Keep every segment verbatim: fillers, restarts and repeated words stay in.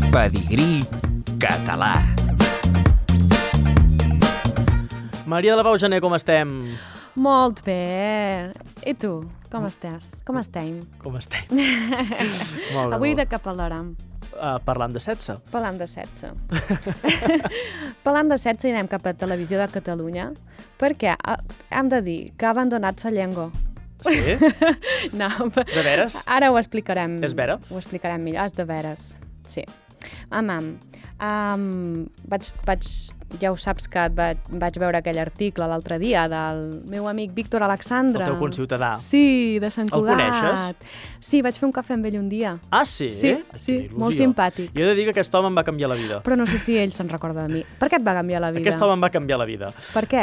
Pedigrí català. Maria de la Pau Gené, com estem? Molt bé. I tu, com estàs? Com estem? Com estem? Molt bé, Avui molt. de què parlarem? Uh, parlant de sexe. Parlant de sexe. Parlant de sexe anem cap a Televisió de Catalunya, perquè uh, hem de dir que ha abandonat la llengua. Sí? No, De veres? ara ho explicarem. És vera? Ho explicarem millor. És de veres, sí. Amam, um, vaig, vaig, ja ho saps que et vaig, vaig veure aquell article l'altre dia del meu amic Víctor Alexandre. El teu conciutadà. Sí, de Sant El Cugat. coneixes? Sí, vaig fer un cafè amb ell un dia. Ah, sí? Sí, Ah, sí, quina il·lusió. molt simpàtic. Jo he de dir que aquest home em va canviar la vida. Però no sé si ell se'n recorda de mi. Per què et va canviar la vida? Aquest home em va canviar la vida. Per què?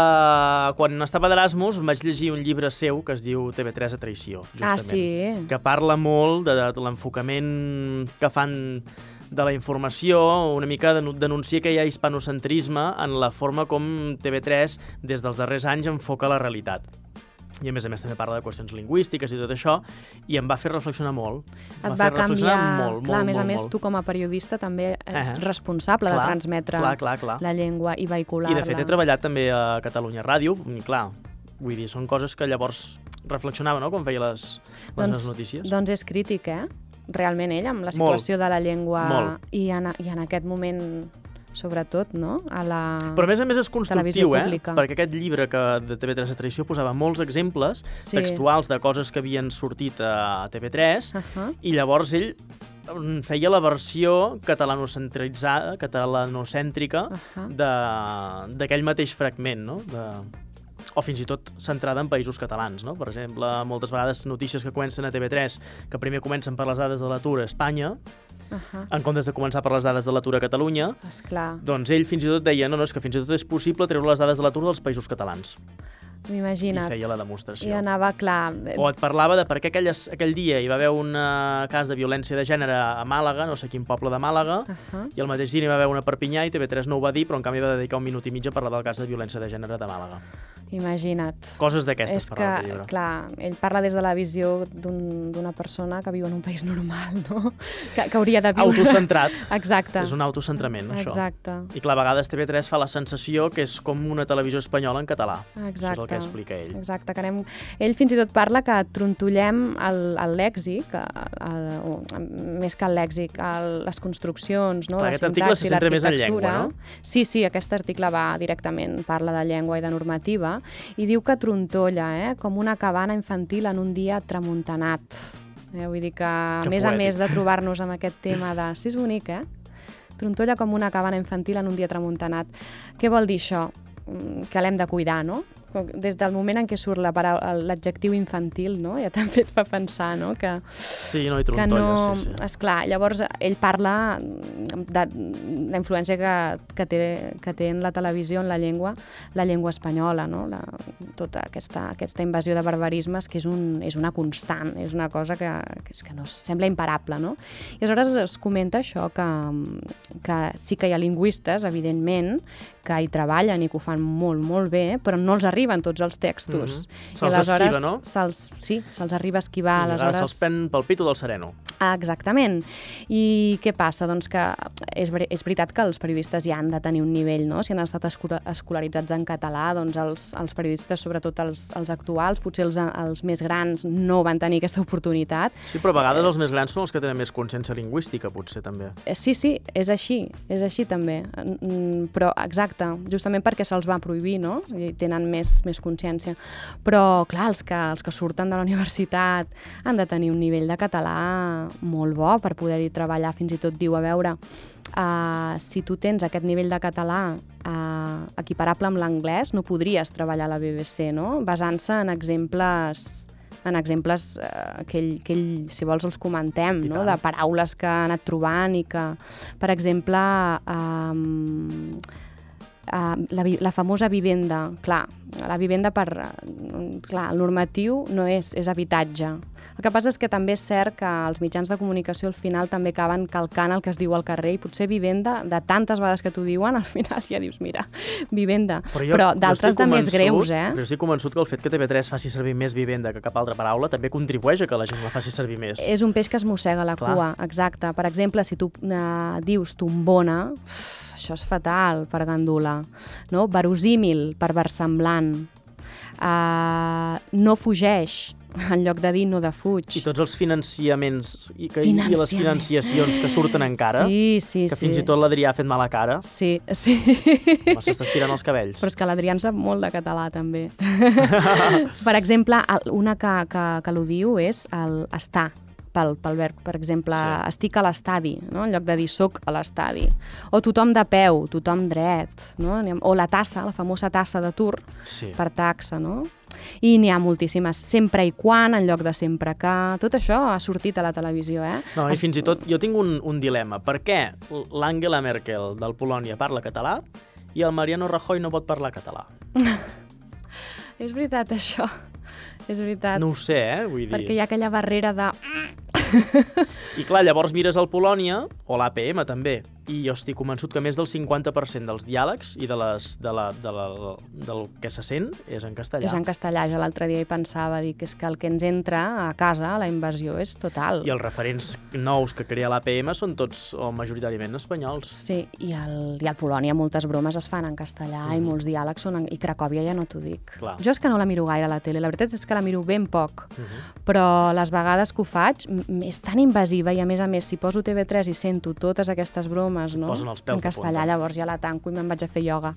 Uh, quan estava d'Erasmus vaig llegir un llibre seu que es diu T V tres a traïció, justament. Ah, sí? Que parla molt de, de l'enfocament que fan de la informació, una mica denuncia que hi ha hispanocentrisme en la forma com T V tres des dels darrers anys enfoca la realitat. I a més a més també parla de qüestions lingüístiques i tot això, i em va fer reflexionar molt. Et Em va fer reflexionar canviar... molt, clar, molt, a més molt, a més, molt. tu com a periodista també ets Eh, responsable clar, de transmetre clar, clar, clar. la llengua i vehicular-la. I de fet he treballat també a Catalunya Ràdio, i clar, vull dir, són coses que llavors reflexionava, no?, quan feia les, les doncs, meves notícies. Doncs és crític, eh? Realment ell, amb la Molt. situació de la llengua Molt. i en, i en aquest moment, sobretot, no? A la... Però a més a més és televisió constructiu, eh? pública. Perquè aquest llibre que de T V tres a traïció posava molts exemples Sí. textuals de coses que havien sortit a T V tres, Uh -huh. i llavors ell mm, feia la versió catalanocentritzada, catalanocèntrica Uh -huh. de- d'aquell mateix fragment, no? De... o fins i tot centrada en països catalans, no? Per exemple, moltes vegades notícies que comencen a T V tres, que primer comencen per les dades de l'atur a Espanya, Uh -huh. en comptes de començar per les dades de l'atur a Catalunya, Esclar, doncs ell fins i tot deia, no, no, és que fins i tot és possible treure les dades de l'atur dels països catalans. I m'imagina't. feia la demostració. I anava, clar... O et parlava de per què aquell, aquell dia hi va haver un uh, cas de violència de gènere a Màlaga, no sé quin poble de Màlaga, Uh -huh. i el mateix dia hi va haver una a Perpinyà i T V tres no ho va dir, però en canvi va dedicar un minut i mig a parlar del cas de violència de gènere de Màlaga. Imagina't. Coses d'aquestes És parlava que, el llibre. clar, ell parla des de la visió d'un- d'una persona que viu en un país normal, no? Que, que hauria de viure... Autocentrat. Exacte. És un autocentrament, això. Exacte. I clar, a vegades T V tres fa la sensació que és com una televisió espanyola en català. Exacte. Això és el que explica ell. Exacte, que anem... Ell fins i tot parla que trontollem el, el lèxic, el, o, més que el lèxic, el, les construccions, no? Clar, la aquest article se sintaxi, centra més en l'arquitectura. llengua, no? Sí, sí, aquest article va directament, parla de llengua i de normativa, i diu que trontolla, eh? Com una cabana infantil en un dia tramuntanat. Eh? Vull dir que, a Que més a poètic. més de trobar-nos amb aquest tema de... Sí, és bonic, eh? Trontolla com una cabana infantil en un dia tramuntanat. Què vol dir això? Mm, Que l'hem de cuidar, no? Des del moment en què surt la paraula- l'adjectiu infantil, no? Ja també et fa pensar, no? Que, Sí, no, i que trontolla, no... sí, sí. Esclar, llavors ell parla de la influència que, que, té, que té en la televisió, en la llengua, la llengua espanyola, no? La, tota aquesta, aquesta invasió de barbarismes que és, un, és una constant, és una cosa que, que, és que no sembla imparable, no? I aleshores es comenta això, que, que sí que hi ha lingüistes, evidentment, que hi treballen i que ho fan molt, molt bé, però no els arriben tots els textos. Mhm. I Se'ls aleshores esquiva, no? Se'ls, sí, se'ls arriba a esquivar. I a vegades Aleshores... se'ls pen pel pito del sereno. Ah, exactament. I què passa? Doncs que és, ver és veritat que els periodistes ja han de tenir un nivell, no? Si han estat escola- escolaritzats en català, doncs els, els periodistes, sobretot els, els actuals, potser els, els més grans no van tenir aquesta oportunitat. Sí, però a vegades els més grans són els que tenen més consciència lingüística, potser, també. Eh, Sí, sí, és així, és així també. Mm, Però, exacte, justament perquè se'ls va prohibir, no? I tenen més, més consciència. Però, clar, els que, els que surten de la universitat han de tenir un nivell de català molt bo per poder-hi treballar. Fins i tot diu, a veure, uh, si tu tens aquest nivell de català uh, equiparable amb l'anglès, no podries treballar a la B B C, no? Basant-se en exemples en exemples eh, que, ell, que ell, si vols, els comentem, I no? tant. De paraules que ha anat trobant i que, per exemple, um, uh, la, la famosa vivenda. Clar, la vivenda per... Uh, clar, el normatiu no és, és habitatge. El que passa és que també és cert que els mitjans de comunicació al final també acaben calcant el que es diu al carrer i potser vivenda, de tantes vegades que t'ho diuen, al final ja dius, mira, vivenda. Però, jo, Però d'altres de més greus, eh? Però estic convençut que el fet que T V tres faci servir més vivenda que cap altra paraula també contribueix a que la gent la faci servir més. És un peix que es mossega la Clar. cua, exacte. Per exemple, si tu uh, dius tombona, uf, això és fatal per gandula, no? Verosímil per versemblant, uh, no fugeix, en lloc de dir no defuig. I tots els financiaments i, que, i les financiacions que surten encara, sí, sí, que sí. fins i tot l'Adrià ha fet mala cara. Sí, sí. Home, s'està estirant els cabells. Però és que l'Adrià en sap molt de català, també. Per exemple, una que, que, que l'ho diu és el estar, pel, pel verb. Per exemple, sí. Estic a l'estadi, no? En lloc de dir soc a l'estadi. O tothom de peu, tothom dret, no? O la tassa, la famosa tassa d'atur, sí. Per taxa, no? I n'hi ha moltíssimes. Sempre i quan, en lloc de sempre que... Tot això ha sortit a la televisió, eh? No, i fins i tot jo tinc un, un dilema. Per què l'Angela Merkel del Polònia parla català i el Mariano Rajoy no pot parlar català? És veritat, això. És veritat. No ho sé, eh? Vull dir... Perquè hi ha aquella barrera de... I clar, llavors mires el Polònia, o l'A P M també, i jo estic convençut que més del cinquanta per cent dels diàlegs i de les, de la, de la, del que se sent és en castellà. És en castellà. Jo l'altre dia hi pensava, dic, és que el que ens entra a casa, la invasió, és total. I els referents nous que crea l'A P M són tots o majoritàriament espanyols. Sí, i al, i al Polònia moltes bromes es fan en castellà mm. i molts diàlegs són en... I Cracòvia ja no t'ho dic. Clar. Jo és que no la miro gaire a la tele, la veritat és que la miro ben poc, mm -hmm. però les vegades que ho faig és tan invasiva i a més a més si poso T V tres i sento totes aquestes bromes, no? Posen els pèls en castellà, llavors ja la tanco i me'n vaig a fer ioga.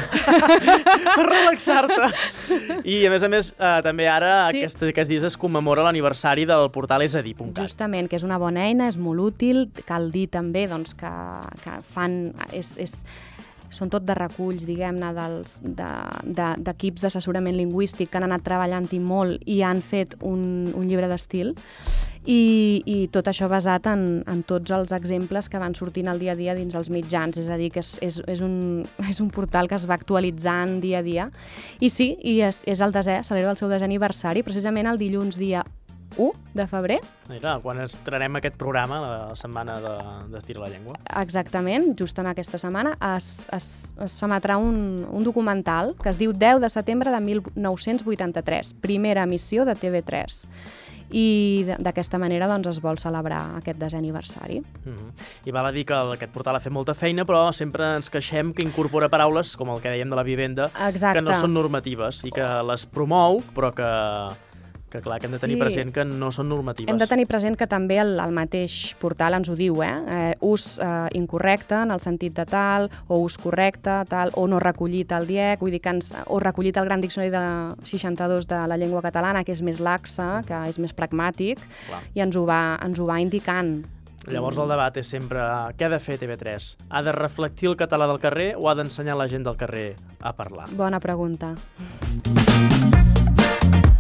Per relaxar-te. I a més a més, eh, també ara sí. aquest, aquests dies es commemora l'aniversari del portal és a dir punt cat. Justament, que és una bona eina, és molt útil, cal dir també doncs, que, que fan... És, és, són tot de reculls, diguem-ne, d'equips de, de, d'assessorament lingüístic que han anat treballant-hi molt i han fet un, un llibre d'estil. I, i tot això basat en, en tots els exemples que van sortint al dia a dia dins els mitjans, és a dir, que és, és, és, un, és un portal que es va actualitzant dia a dia. I sí, i és, és el desè, celebra el seu desè aniversari, precisament el dilluns dia u de febrer. Mira, quan estrenem aquest programa, la setmana d'Estira la Llengua. Exactament, just en aquesta setmana es, es, es s'emetrà un, un documental que es diu deu de setembre de mil nou-cents vuitanta-tres, primera emissió de T V tres. I d'aquesta manera doncs, es vol celebrar aquest desè aniversari. Mm-hmm. I val a dir que aquest portal ha fet molta feina, però sempre ens queixem que incorpora paraules, com el que dèiem de la vivenda, Exacte. que no són normatives i que les promou, però que... que clar, que hem de tenir sí. present que no són normatives. Hem de tenir present que també el, el mateix portal ens ho diu, eh? eh ús eh, incorrecte en el sentit de tal, o ús correcte, tal, o no recollit al D I E C, vull dir que ens, o recollit al Gran Diccionari de seixanta-dos de la llengua catalana, que és més laxa, que és més pragmàtic, clar. I ens ho, va, ens ho va indicant. Llavors el debat és sempre què ha de fer T V tres? Ha de reflectir el català del carrer o ha d'ensenyar la gent del carrer a parlar? Bona pregunta.